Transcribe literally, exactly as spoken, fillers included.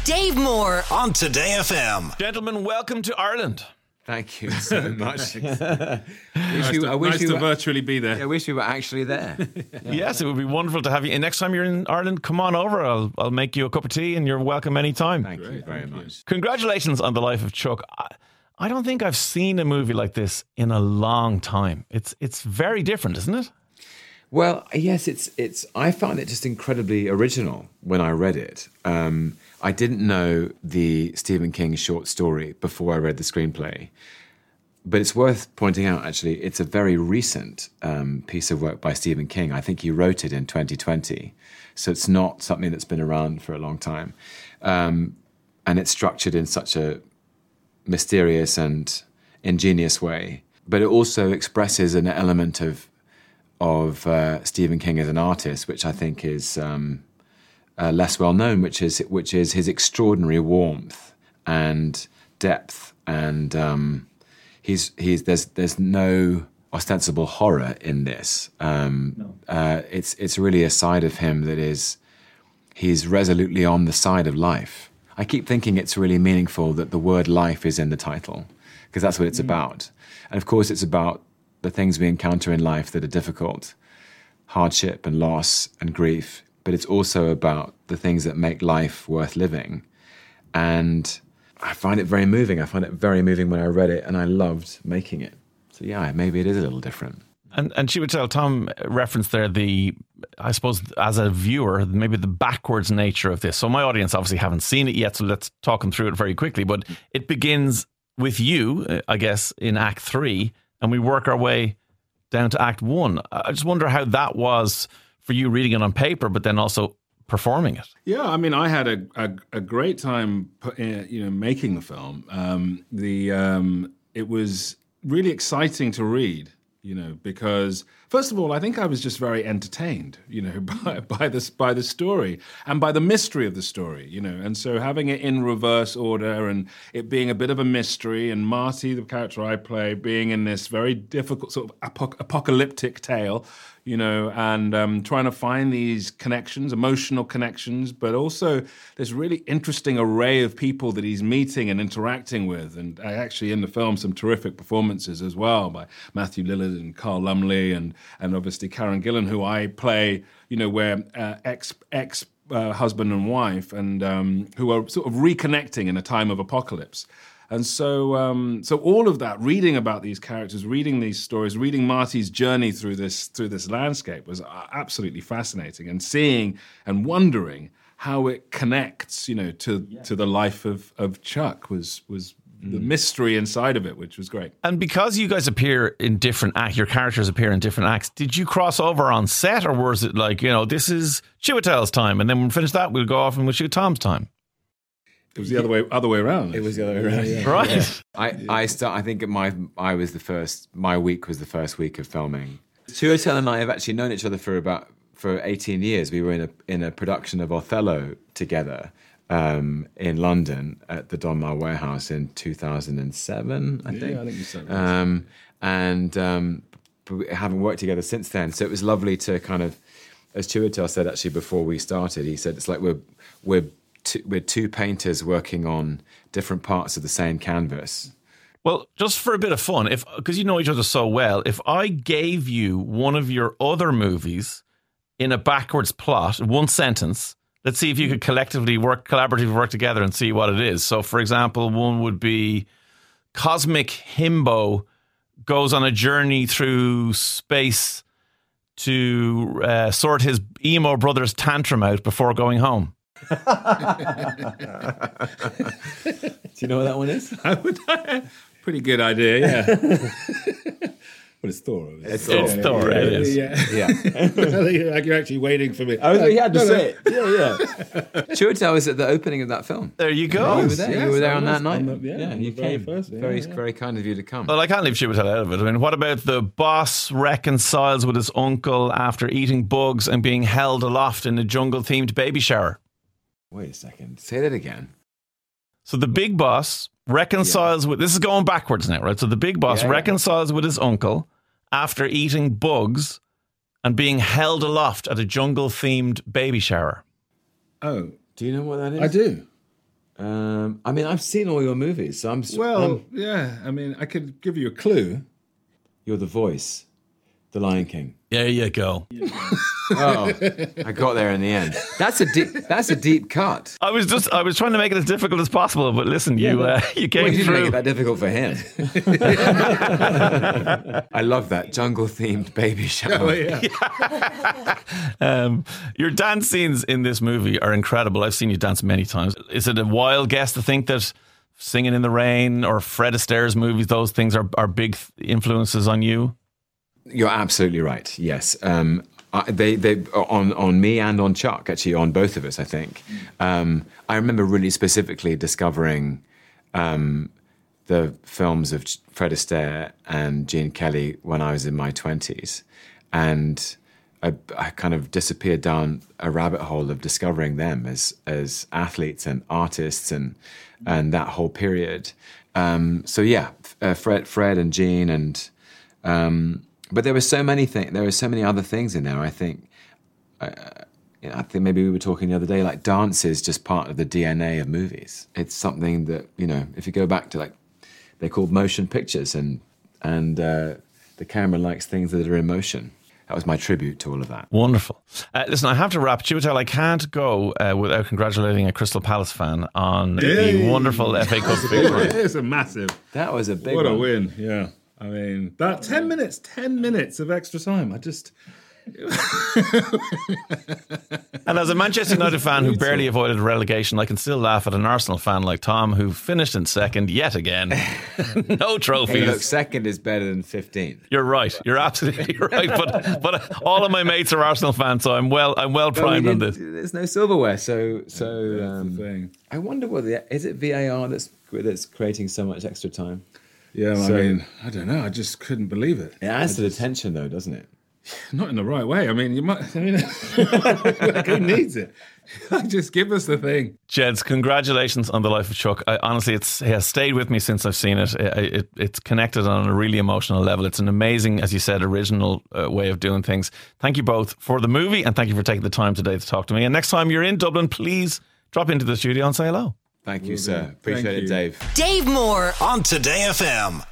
Dave Moore on Today F M. Gentlemen, welcome to Ireland. Thank you so much. nice you, to, I wish nice you to were, virtually be there. I wish you were actually there. Yeah. Yes, it would be wonderful to have you. And next time you're in Ireland, come on over. I'll I'll make you a cup of tea and you're welcome anytime. Thank Great, you very thank much. You. Congratulations on The Life of Chuck. I, I don't think I've seen a movie like this in a long time. It's it's very different, isn't it? Well, yes, it's it's. I found it just incredibly original when I read it. Um, I didn't know the Stephen King short story before I read the screenplay. But it's worth pointing out, actually, it's a very recent um, piece of work by Stephen King. I think he wrote it in twenty twenty. So it's not something that's been around for a long time. Um, and it's structured in such a mysterious and ingenious way. But it also expresses an element of of uh, Stephen King as an artist, which I think is um, uh, less well known, which is which is his extraordinary warmth and depth, and um, he's he's there's there's no ostensible horror in this. Um, no. uh, it's it's really a side of him that is he's resolutely on the side of life. I keep thinking it's really meaningful that the word life is in the title, because that's what it's mm. about, and of course it's about the things we encounter in life that are difficult, hardship and loss and grief, but it's also about the things that make life worth living. And I find it very moving. I find it very moving when I read it, and I loved making it. So yeah, maybe it is a little different. And and Chiwetel, Tom referenced there the, I suppose, as a viewer, maybe the backwards nature of this. So my audience obviously haven't seen it yet, so let's talk them through it very quickly. But it begins with you, I guess, in Act Three, and we work our way down to Act One. I just wonder how that was for you reading it on paper, but then also performing it. Yeah, I mean, I had a a, a great time, you know, making the film. Um, the um, it was really exciting to read, you know, because first of all, I think I was just very entertained, you know, by by this by the story and by the mystery of the story, you know, and so having it in reverse order and it being a bit of a mystery, and Marty, the character I play, being in this very difficult sort of apoc- apocalyptic tale, you know, and um, trying to find these connections, emotional connections, but also this really interesting array of people that he's meeting and interacting with. And I actually, in the film, some terrific performances as well by Matthew Lillard and Carl Lumley and and obviously Karen Gillan, who I play, you know, where uh, ex ex uh, husband and wife, and um, who are sort of reconnecting in a time of apocalypse. And so, um, so all of that, reading about these characters, reading these stories, reading Marty's journey through this through this landscape was absolutely fascinating, and seeing and wondering how it connects, you know, to yeah. to the life of of Chuck was was mm. the mystery inside of it, which was great. And because you guys appear in different acts, your characters appear in different acts, did you cross over on set, or was it like, you know, this is Chiwetel's time, and then when we finish that, we'll go off and we'll shoot Tom's time? It was the other way, other way around. It was the other way around, yeah. Right. Yeah. I, I start. I think my I was the first. My week was the first week of filming. Chiwetel and I have actually known each other for about for eighteen years. We were in a in a production of Othello together um, in London at the Donmar Warehouse in two thousand seven. I yeah, think. I think you said um, and um, we haven't worked together since then. So it was lovely to kind of, as Chiwetel said actually before we started, he said it's like we're we're. Two, we're two painters working on different parts of the same canvas. Well, just for a bit of fun, if because you know each other so well, if I gave you one of your other movies in a backwards plot, one sentence, let's see if you could collectively work, collaboratively work together and see what it is. So, for example, one would be Cosmic Himbo goes on a journey through space to uh, sort his emo brother's tantrum out before going home. Do you know what that one is? I would, pretty good idea, yeah. But it's Thor. It's, it's Thor. Thor. Yeah, it is. Yeah. yeah. Like you're actually waiting for me. I was, he had to no, say no. it. Yeah, yeah. Chiwetel was at the opening of that film. There you go. You were there. Yes, you were there I on was, that night. on the, yeah, yeah, on you the came. Very, first, yeah, very, yeah. very kind of you to come. Well, I can't leave Chiwetel out of it. I mean, what about the boss reconciles with his uncle after eating bugs and being held aloft in a jungle-themed baby shower? Wait a second. Say that again. So the big boss reconciles yeah. with... This is going backwards now, right? So the big boss yeah, reconciles yeah. with his uncle after eating bugs and being held aloft at a jungle-themed baby shower. Oh. Do you know what that is? I do. Um, I mean, I've seen all your movies, so I'm. Well, I'm, yeah. I mean, I could give you a clue. You're the voice, the Lion King. There you go. Oh, I got there in the end. That's a deep. That's a deep cut. I was just, I was trying to make it as difficult as possible, but listen, you, uh, you came Well, you didn't through. make it that difficult for him. I love that jungle-themed baby shower. Oh, yeah. Um, your dance scenes in this movie are incredible. I've seen you dance many times. Is it a wild guess to think that Singing in the Rain or Fred Astaire's movies, those things are, are big influences on you? You're absolutely right. Yes, um, I, they they on on me and on Chuck, actually on both of us. I think um, I remember really specifically discovering um, the films of Fred Astaire and Gene Kelly when I was in my twenties, and I, I kind of disappeared down a rabbit hole of discovering them as as athletes and artists and and that whole period. Um, so yeah, uh, Fred Fred and Gene and. Um, But there were so many things. There were so many other things in there. I think, uh, you know, I think maybe we were talking the other day. Like dance is just part of the D N A of movies. It's something that, you know, if you go back to like, they're called motion pictures, and and uh, the camera likes things that are in motion. That was my tribute to all of that. Wonderful. Uh, listen, I have to wrap. Chiwetel, I can't go uh, without congratulating a Crystal Palace fan on Yay. the wonderful F A Cup victory. It's a massive. That was a big What one. a win! Yeah. I mean, that ten minutes, ten minutes of extra time. I just. And as a Manchester United fan who barely avoided relegation, I can still laugh at an Arsenal fan like Tom who finished in second yet again. No trophies. Hey, look, second is better than fifteenth. You're right. You're absolutely right. But but all of my mates are Arsenal fans, so I'm well I'm well But we primed on did- this. There's no silverware, so so. That's Um, the thing. I wonder whether is it V A R that's that's creating so much extra time. Yeah, I So- mean, I don't know. I just couldn't believe it. It adds to the tension, though, doesn't it? Not in the right way. I mean, you might. I mean, like, who needs it? Like, just give us the thing. Jeds, congratulations on The Life of Chuck. I, honestly, it's, it has stayed with me since I've seen it. It, it. It's connected on a really emotional level. It's an amazing, as you said, original uh, way of doing things. Thank you both for the movie, and thank you for taking the time today to talk to me. And next time you're in Dublin, please drop into the studio and say hello. Thank you, Will sir. do. Appreciate Thank it, you. Dave. Dave Moore on Today F M.